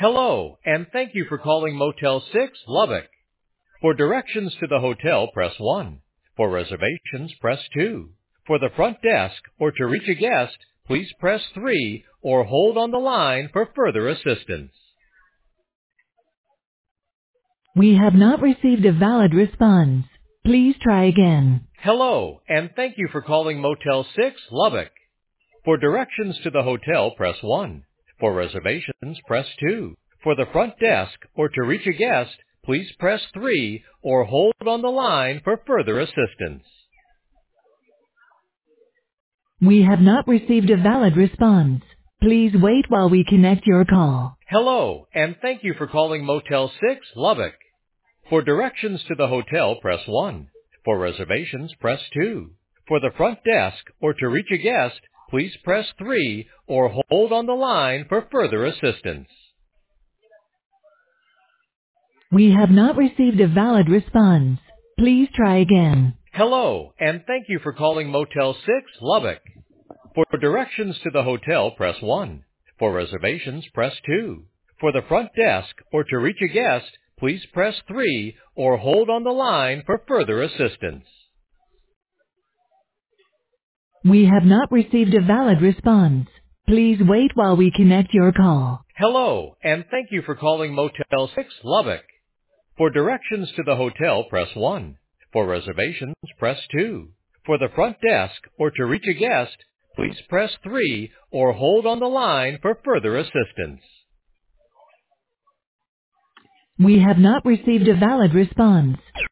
Hello, and thank you for calling Motel 6 Lubbock. For directions to the hotel, press 1. For reservations, press 2. For the front desk or to reach a guest, please press 3 or hold on the line for further assistance. We have not received a valid response. Please try again. Hello, and thank you for calling Motel 6 Lubbock. For directions to the hotel, press 1. For reservations, press 2. For the front desk or to reach a guest, please press 3 or hold on the line for further assistance. We have not received a valid response. Please wait while we connect your call. Hello, and thank you for calling Motel 6 Lubbock. For directions to the hotel, press 1. For reservations, press 2. For the front desk or to reach a guest, please press 3 or hold on the line for further assistance. We have not received a valid response. Please try again. Hello, and thank you for calling Motel 6 Lubbock. For directions to the hotel, press 1. For reservations, press 2. For the front desk or to reach a guest, please press 3 or hold on the line for further assistance. We have not received a valid response. Please wait while we connect your call. Hello, and thank you for calling Motel 6 Lubbock. For directions to the hotel, press 1. For reservations, press 2. For the front desk or to reach a guest, please press 3 or hold on the line for further assistance. We have not received a valid response.